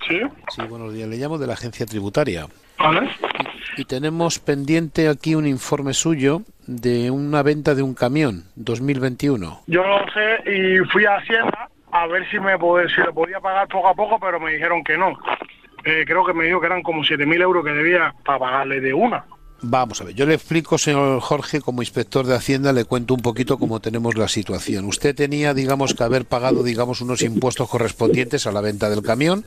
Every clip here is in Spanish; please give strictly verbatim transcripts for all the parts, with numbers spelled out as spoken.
Sí. Sí, buenos días. Le llamo de la agencia tributaria. Vale. Y, y tenemos pendiente aquí un informe suyo de una venta de un camión dos mil veintiuno. Yo lo sé y fui a Hacienda a ver si me pod- si le podía pagar poco a poco, pero me dijeron que no. Eh, creo que me dijo que eran como siete mil euros que debía para pagarle de una. Vamos a ver, yo le explico, señor Jorge, como inspector de Hacienda, le cuento un poquito cómo tenemos la situación. Usted tenía, digamos, que haber pagado, digamos, unos impuestos correspondientes a la venta del camión,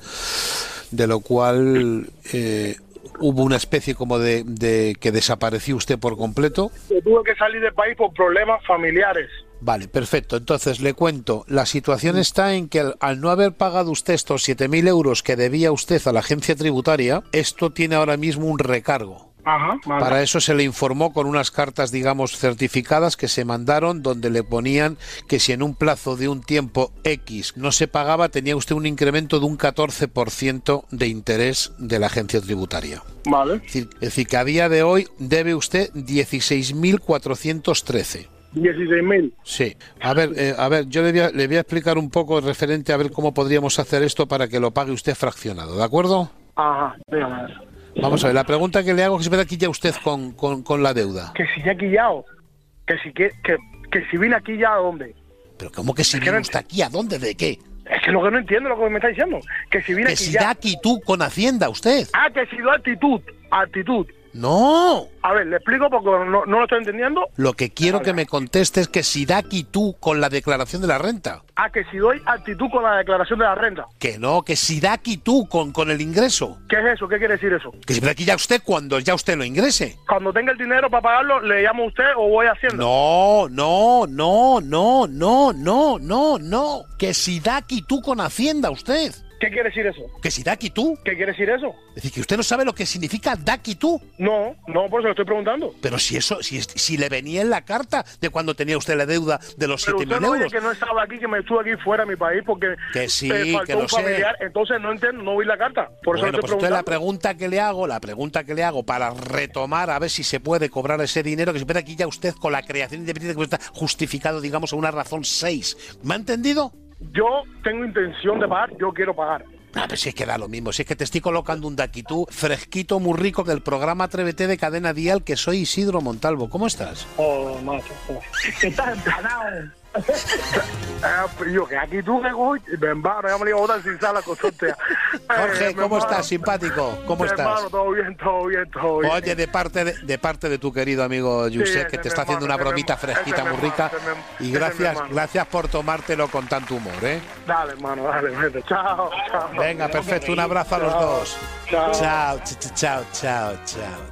de lo cual eh, hubo una especie como de, de que desapareció usted por completo. Yo tuve que salir del país por problemas familiares. Vale, perfecto. Entonces, le cuento, la situación está en que al, al no haber pagado usted estos siete mil euros que debía usted a la agencia tributaria, esto tiene ahora mismo un recargo. Ajá, vale. Para eso se le informó con unas cartas, digamos, certificadas que se mandaron donde le ponían que si en un plazo de un tiempo X no se pagaba, tenía usted un incremento de un catorce por ciento de interés de la agencia tributaria. Vale. Es decir, es decir, que a día de hoy debe usted dieciséis mil cuatrocientos trece. dieciséis mil. Sí. A ver, eh, a ver, yo le voy a, le voy a explicar un poco referente a ver cómo podríamos hacer esto para que lo pague usted fraccionado, ¿de acuerdo? Ajá, dígame eso. Vamos a ver, la pregunta que le hago es que se ve aquí ya usted con, con, con la deuda. Que si ya quillado. Que si que, que, que si vine aquí ya a dónde. Pero ¿cómo que si Es que viene no usted aquí? ¿A dónde? ¿De qué? Es que lo que no entiendo lo que me está diciendo. Que si vine Que aquí si ya. da actitud con Hacienda usted. Ah, que si da actitud. Actitud. No. A ver, le explico porque no, no lo estoy entendiendo. Lo que quiero Vale. que me conteste es que si da actitud con la declaración de la renta. Ah, que si doy actitud con la declaración de la renta. Que no, que si da actitud con, con el ingreso. ¿Qué es eso? ¿Qué quiere decir eso? Que si viene aquí ya usted cuando ya usted lo ingrese. Cuando tenga el dinero para pagarlo, ¿le llamo a usted o voy haciendo? No, no, no, no, no, no, no, no. Que si da actitud con Hacienda usted. ¿Qué quiere decir eso? Que si da actitud. ¿Qué quiere decir eso? Es decir, que usted no sabe lo que significa da actitud. No, no, por eso lo estoy preguntando. Pero si eso, si, si le venía en la carta de cuando tenía usted la deuda de los Pero siete usted mil no dice euros. que no estaba aquí, que me estuve aquí fuera de mi país porque Que sí, eh, faltó que lo un sé. familiar. Entonces no entiendo, no vi la carta. Por eso Bueno, le pues estoy entonces la preguntando. pregunta que le hago, la pregunta que le hago para retomar a ver si se puede cobrar ese dinero, que se puede aquí ya usted con la creación independiente que está justificado, digamos, a una razón seis. ¿Me ha entendido? Yo tengo intención de pagar, yo quiero pagar. Ah, pero si es que da lo mismo, si es que te estoy colocando un daquitú fresquito, muy rico, del programa Atrévete de Cadena Dial, que soy Isidro Montalvo. ¿Cómo estás? Oh, macho. Estás empanado. Ah, pues yo, que aquí tú que cojo, me embaro, ya me lo iba a botar sin sala con sortea. Jorge, Eh, ¿cómo mi estás, simpático? ¿Cómo mi estás? hermano, todo bien, todo bien, todo bien. Oye, de parte de, de parte de tu querido amigo Josep, ese que es te mi está haciendo una hermano, bromita ese es mi- fresquita, ese es muy mi rica. hermano, ese es mi- Y ese es mi gracias, hermano. gracias por tomártelo con tanto humor, ¿eh? Dale, hermano, dale, vete. Chao, chao. Venga, perfecto, un abrazo a los Chao. dos. Chao. Chao, ch- ch- chao, chao, chao.